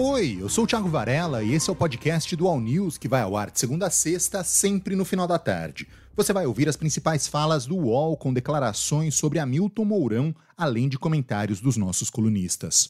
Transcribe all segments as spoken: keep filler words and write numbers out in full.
Oi, eu sou o Thiago Varela e esse é o podcast do All News, que vai ao ar de segunda a sexta, sempre no final da tarde. Você vai ouvir as principais falas do U O L com declarações sobre Hamilton Mourão, além de comentários dos nossos colunistas.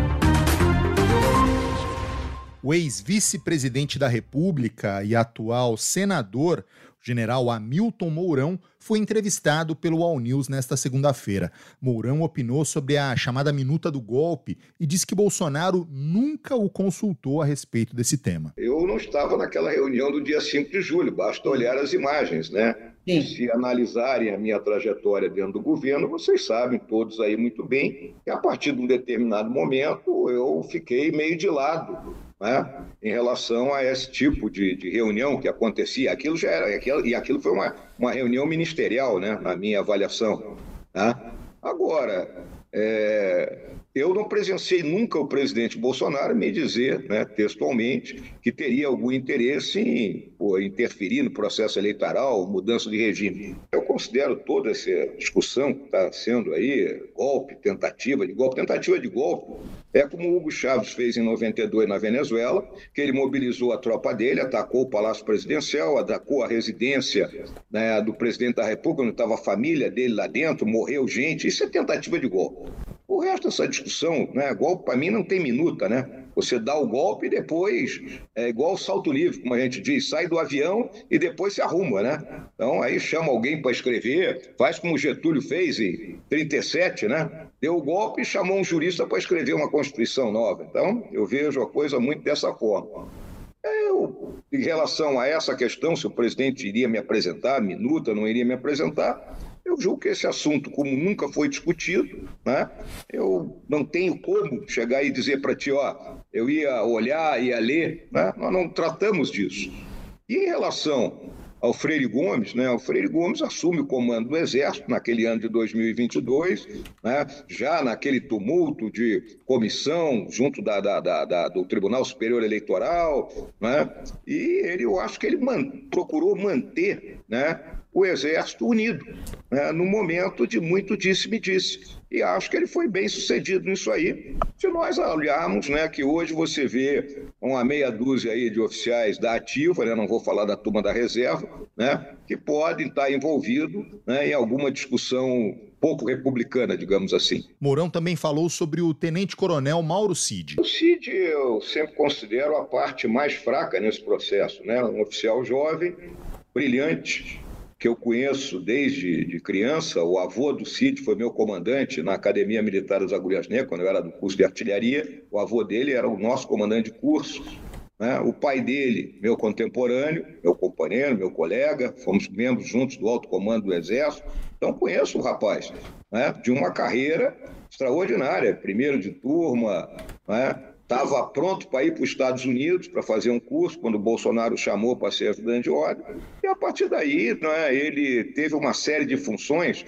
O ex-vice-presidente da República e atual senador, o general Hamilton Mourão, foi entrevistado pelo All News nesta segunda-feira. Mourão opinou sobre a chamada minuta do golpe e disse que Bolsonaro nunca o consultou a respeito desse tema. Eu não estava naquela reunião do dia cinco de julho, basta olhar as imagens, né? Sim. Se analisarem a minha trajetória dentro do governo, vocês sabem todos aí muito bem que a partir de um determinado momento eu fiquei meio de lado, né, em relação a esse tipo de, de reunião que acontecia. Aquilo já era, aquilo, e aquilo foi uma, uma reunião ministerial, né, na minha avaliação. Né? Agora, é, eu não presenciei nunca o presidente Bolsonaro me dizer, né, textualmente, que teria algum interesse em pô, interferir no processo eleitoral, mudança de regime. Eu considero toda essa discussão que está sendo aí, golpe, tentativa de golpe, tentativa de golpe, é como o Hugo Chávez fez em noventa e dois na Venezuela, que ele mobilizou a tropa dele, atacou o Palácio Presidencial, atacou a residência, né, do presidente da República, onde estava a família dele lá dentro, morreu gente. Isso é tentativa de golpe. O resto dessa discussão, né, golpe para mim não tem minuta, né? Você dá o golpe e depois é igual salto livre, como a gente diz, sai do avião e depois se arruma, né? Então aí chama alguém para escrever, faz como o Getúlio fez em trinta e sete, né? Deu o golpe e chamou um jurista para escrever uma Constituição nova. Então eu vejo a coisa muito dessa forma. Eu, em relação a essa questão, se o presidente iria me apresentar, minuta, não iria me apresentar, eu julgo que esse assunto, como nunca foi discutido, né, eu não tenho como chegar e dizer para ti, ó, eu ia olhar, ia ler, né, nós não tratamos disso. E em relação ao Freire Gomes, né, o Freire Gomes assume o comando do Exército naquele ano de dois mil e vinte e dois, né, já naquele tumulto de comissão junto da, da, da, da, do Tribunal Superior Eleitoral, né, e ele, eu acho que ele man, procurou manter, né, o Exército unido, né, no momento de muito disse-me-disse. E acho que ele foi bem sucedido nisso aí. Se nós olharmos, né, que hoje você vê uma meia dúzia aí de oficiais da ativa, né, não vou falar da turma da reserva, né, que podem estar envolvidos, né, em alguma discussão pouco republicana, digamos assim. Mourão também falou sobre o tenente-coronel Mauro Cid. O Cid eu sempre considero a parte mais fraca nesse processo, né, um oficial jovem, brilhante, que eu conheço desde de criança. O avô do Cid foi meu comandante na Academia Militar das Agulhas Negras, quando eu era do curso de artilharia. O avô dele era o nosso comandante de curso, né? O pai dele, meu contemporâneo, meu companheiro, meu colega, fomos membros juntos do alto comando do Exército. Então conheço o rapaz, né, de uma carreira extraordinária, primeiro de turma, né? Estava pronto para ir para os Estados Unidos para fazer um curso, quando o Bolsonaro chamou para ser ajudante de ordem. E a partir daí, né, ele teve uma série de funções,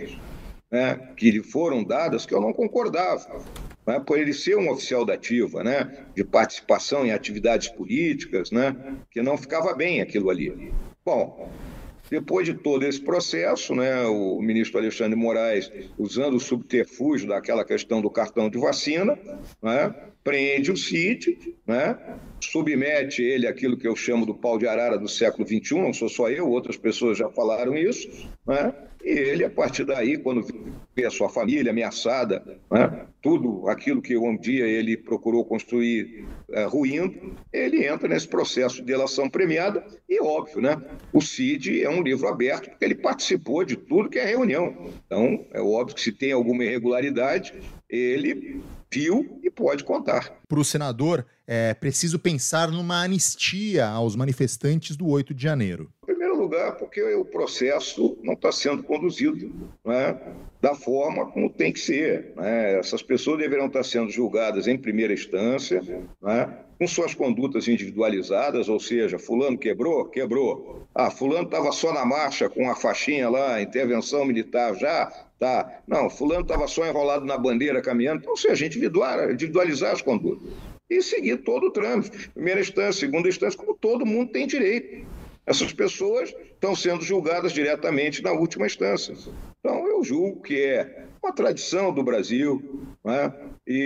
né, que lhe foram dadas que eu não concordava. Né, por ele ser um oficial da ativa, né, de participação em atividades políticas, né, que não ficava bem aquilo ali. Bom, depois de todo esse processo, né, o ministro Alexandre de Moraes, usando o subterfúgio daquela questão do cartão de vacina, né, prende o Cid, né, submete ele àquilo que eu chamo do pau de arara do século vinte e um, não sou só eu, outras pessoas já falaram isso, né, e ele, a partir daí, quando vê a sua família ameaçada, né, tudo aquilo que um dia ele procurou construir é, ruindo, ele entra nesse processo de delação premiada e, óbvio, né, o Cid é um livro aberto porque ele participou de tudo que é reunião. Então, é óbvio que se tem alguma irregularidade, ele viu e pode contar. Para o senador, é preciso pensar numa anistia aos manifestantes do oito de janeiro. Em primeiro lugar, porque o processo não está sendo conduzido, né, da forma como tem que ser. Né? Essas pessoas deverão estar sendo julgadas em primeira instância, né, com suas condutas individualizadas, ou seja, fulano quebrou? Quebrou. Ah, fulano estava só na marcha com a faixinha lá, intervenção militar já? Tá. Não, fulano estava só enrolado na bandeira caminhando. Então, ou seja, individualizar as condutas. E seguir todo o trâmite. Primeira instância, segunda instância, como todo mundo tem direito. Essas pessoas estão sendo julgadas diretamente na última instância. Então, eu julgo que é uma tradição do Brasil, né?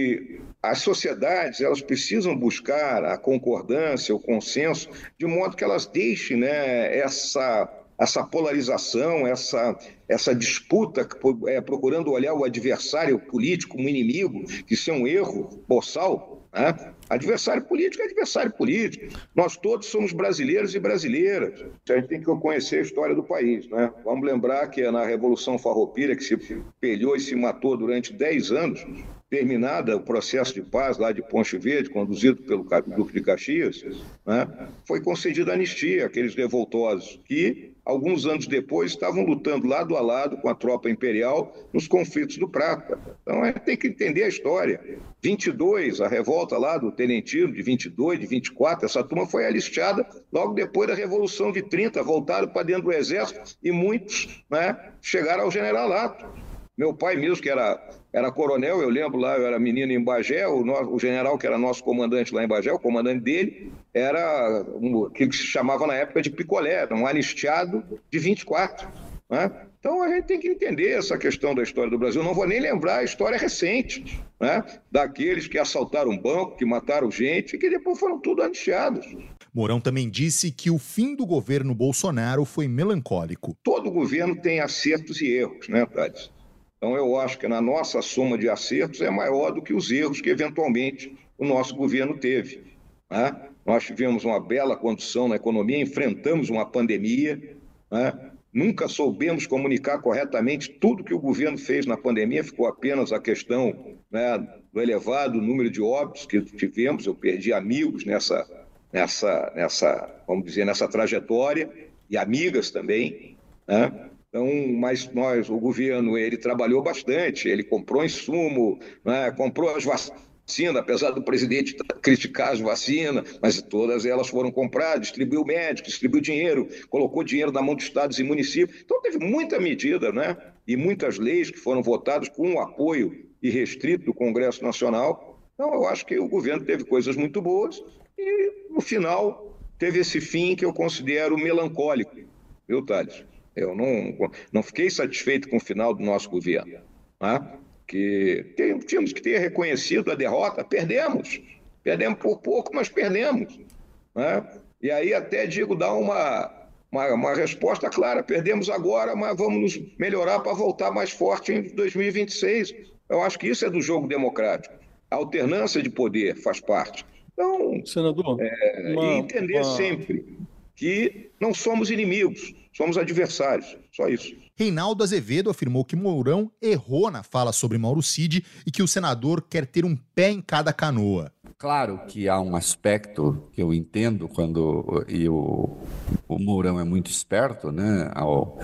E as sociedades, elas precisam buscar a concordância, o consenso, de modo que elas deixem, né, essa, essa polarização, essa, essa disputa, é, procurando olhar o adversário político como inimigo, que isso é um erro boçal, né? Adversário político é adversário político. Nós todos somos brasileiros e brasileiras. A gente tem que conhecer a história do país, né? Vamos lembrar que é na Revolução Farroupilha, que se pelhou e se matou durante dez anos, terminada o processo de paz lá de Ponte Verde, conduzido pelo Duque de Caxias, né? Foi concedida anistia àqueles revoltosos que, alguns anos depois, estavam lutando lado a lado com a tropa imperial nos conflitos do Prata. Então, a gente tem que entender a história. vinte e dois, a revolta lá do Tenentino, de vinte e dois, de vinte e quatro, essa turma foi alistada logo depois da Revolução de trinta, voltaram para dentro do Exército e muitos, né, chegaram ao generalato. Meu pai mesmo, que era, era coronel, eu lembro lá, eu era menino em Bagé, o, no, o general que era nosso comandante lá em Bagé, o comandante dele, era um, aquilo que se chamava na época de picolé, um anistiado de vinte e quatro. Né? Então a gente tem que entender essa questão da história do Brasil. Não vou nem lembrar a história recente, né, daqueles que assaltaram um banco, que mataram gente e que depois foram tudo anistiados. Mourão também disse que o fim do governo Bolsonaro foi melancólico. Todo governo tem acertos e erros, né, Thales? Então, eu acho que na nossa soma de acertos é maior do que os erros que, eventualmente, o nosso governo teve. Né? Nós tivemos uma bela condução na economia, enfrentamos uma pandemia, né? Nunca soubemos comunicar corretamente tudo que o governo fez na pandemia, ficou apenas a questão, né, do elevado número de óbitos que tivemos. Eu perdi amigos nessa, nessa, nessa, vamos dizer, nessa trajetória, e amigas também, né? Então, mas nós, o governo, ele trabalhou bastante, ele comprou insumo, né, comprou as vacinas, apesar do presidente criticar as vacinas, mas todas elas foram compradas, distribuiu médicos, distribuiu dinheiro, colocou dinheiro na mão de estados e municípios. Então, teve muita medida, né, e muitas leis que foram votadas com o apoio irrestrito do Congresso Nacional. Então, eu acho que o governo teve coisas muito boas e, no final, teve esse fim que eu considero melancólico, viu, Thales? Eu não, não fiquei satisfeito com o final do nosso governo, né? Que tínhamos que ter reconhecido a derrota. Perdemos, perdemos por pouco, mas perdemos, né? E aí até digo, dar uma, uma, uma resposta clara: perdemos agora, mas vamos nos melhorar para voltar mais forte em dois mil e vinte e seis. Eu acho que isso é do jogo democrático. A alternância de poder faz parte. Então, senador, é, uma, e entender uma... sempre que não somos inimigos, somos adversários, só isso. Reinaldo Azevedo afirmou que Mourão errou na fala sobre Mauro Cid e que o senador quer ter um pé em cada canoa. Claro que há um aspecto que eu entendo quando e o, o Mourão é muito esperto, né, ao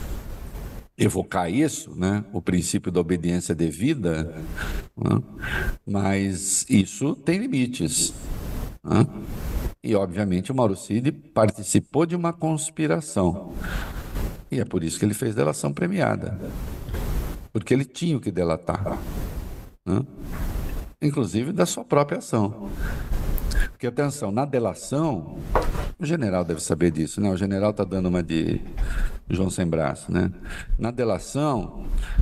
evocar isso, né, o princípio da obediência devida, né, mas isso tem limites, né? E, obviamente, o Mauro Cid participou de uma conspiração. E é por isso que ele fez delação premiada. Porque ele tinha o que delatar, né? Inclusive da sua própria ação. Porque, atenção, na delação, o general deve saber disso, né? O general está dando uma de João Sem Braço, né? Na delação,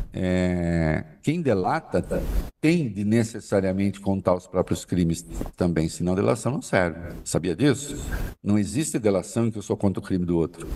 é, quem delata tem de necessariamente contar os próprios crimes também, senão a delação não serve. Sabia disso? Não existe delação em que eu sou contra o crime do outro.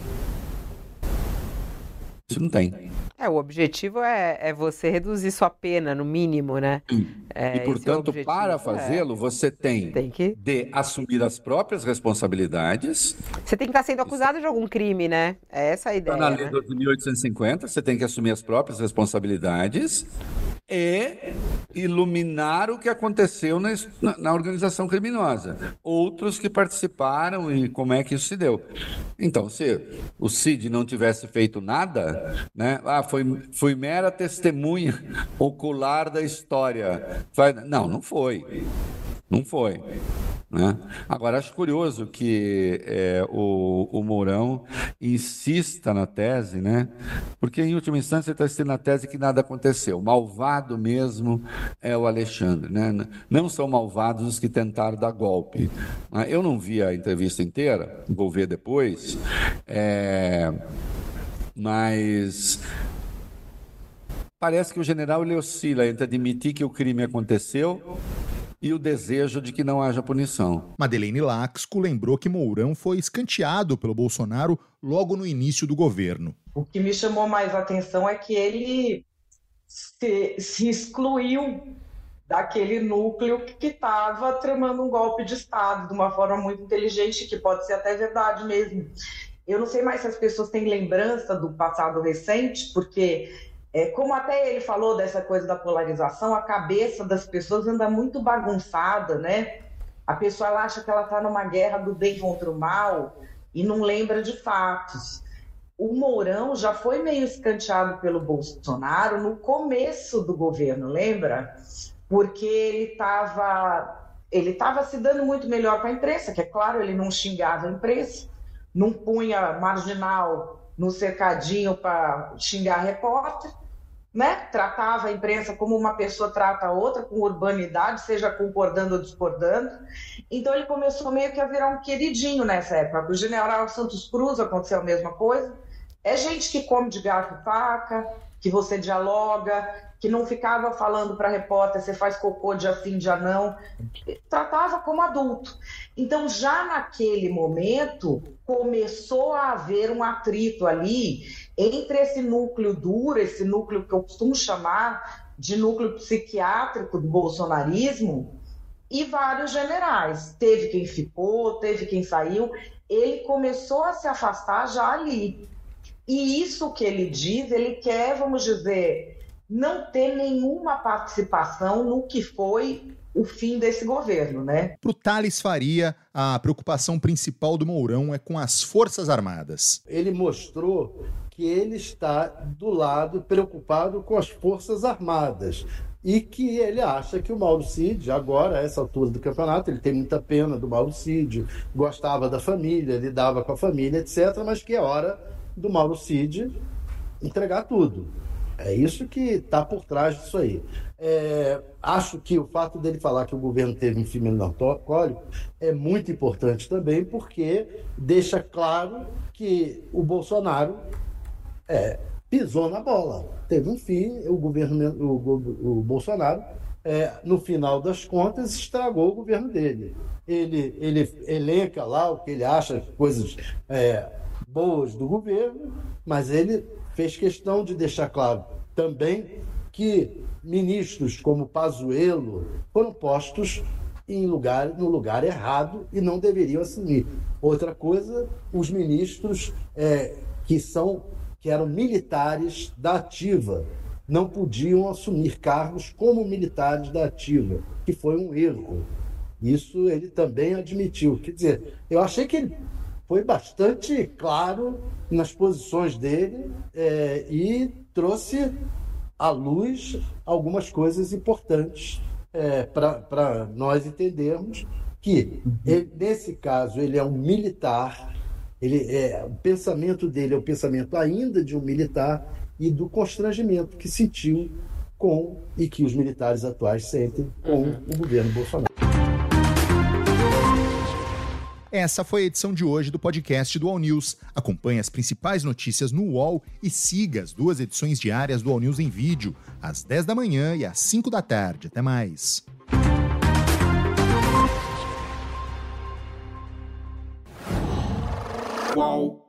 Isso não tem. É, o objetivo é, é você reduzir sua pena, no mínimo, né? É, e, portanto, é para fazê-lo, é. você tem, tem que... de assumir as próprias responsabilidades. Você tem que estar sendo acusado de algum crime, né? É essa a ideia, na lei né? de mil oitocentos e cinquenta, você tem que assumir as próprias responsabilidades e iluminar o que aconteceu na, na organização criminosa. Outros que participaram e como é que isso se deu. Então, se o Cid não tivesse feito nada, né? Ah, foi, foi mera testemunha ocular da história. Não, não foi. Não foi. Né? Agora, acho curioso que é, o, o Mourão insista na tese, né? Porque, em última instância, ele está insistindo na tese que nada aconteceu. Malvado mesmo é o Alexandre, né? Não são malvados os que tentaram dar golpe. Eu não vi a entrevista inteira, vou ver depois, é, mas... parece que o general ele oscila entre admitir que o crime aconteceu e o desejo de que não haja punição. Madeleine Laxco lembrou que Mourão foi escanteado pelo Bolsonaro logo no início do governo. O que me chamou mais a atenção é que ele se, se excluiu daquele núcleo que estava tramando um golpe de Estado de uma forma muito inteligente, que pode ser até verdade mesmo. Eu não sei mais se as pessoas têm lembrança do passado recente, porque... É, como até ele falou dessa coisa da polarização, a cabeça das pessoas anda muito bagunçada, né? A pessoa ela acha que ela está numa guerra do bem contra o mal e não lembra de fatos. O Mourão já foi meio escanteado pelo Bolsonaro no começo do governo, lembra? Porque ele estava ele estava se dando muito melhor com a imprensa, que é claro, ele não xingava a imprensa, não punha marginal no cercadinho para xingar repórter, né? Tratava a imprensa como uma pessoa trata a outra, com urbanidade, seja concordando ou discordando. Então ele começou meio que a virar um queridinho nessa época. O general Santos Cruz aconteceu a mesma coisa. É gente que come de garfo e faca, que você dialoga, que não ficava falando para repórter, você faz cocô dia sim, dia não. Tratava como adulto. Então, já naquele momento, começou a haver um atrito ali entre esse núcleo duro, esse núcleo que eu costumo chamar de núcleo psiquiátrico do bolsonarismo, e vários generais. Teve quem ficou, teve quem saiu. Ele começou a se afastar já ali. E isso que ele diz, ele quer, vamos dizer, não ter nenhuma participação no que foi o fim desse governo, né? Para o Thales Faria, a preocupação principal do Mourão é com as Forças Armadas. Ele mostrou que ele está do lado preocupado com as Forças Armadas e que ele acha que o Mauro Cid, agora, a essa altura do campeonato, ele tem muita pena do Mauro Cid, gostava da família, lidava com a família, etcétera, mas que é hora do Mauro Cid entregar tudo. É isso que está por trás disso aí. É, acho que o fato dele falar que o governo teve um fim melancólico é muito importante também, porque deixa claro que o Bolsonaro é, pisou na bola. Teve um fim, o governo, o, o Bolsonaro, é, no final das contas, estragou o governo dele. Ele, ele elenca lá o que ele acha, coisas é, boas do governo, mas ele fez questão de deixar claro também que ministros como Pazuello foram postos em lugar, no lugar errado e não deveriam assumir. Outra coisa, os ministros é, que, são, que eram militares da ativa não podiam assumir cargos como militares da ativa, que foi um erro. Isso ele também admitiu. Quer dizer, eu achei que ele foi bastante claro nas posições dele é, e trouxe à luz algumas coisas importantes é, para nós entendermos que, ele, nesse caso, ele é um militar, ele é, o pensamento dele é o pensamento ainda de um militar e do constrangimento que sentiu com, e que os militares atuais sentem com uhum. o governo Bolsonaro. Essa foi a edição de hoje do podcast do All News. Acompanhe as principais notícias no U O L e siga as duas edições diárias do All News em vídeo, às dez da manhã e às cinco da tarde. Até mais. Uau.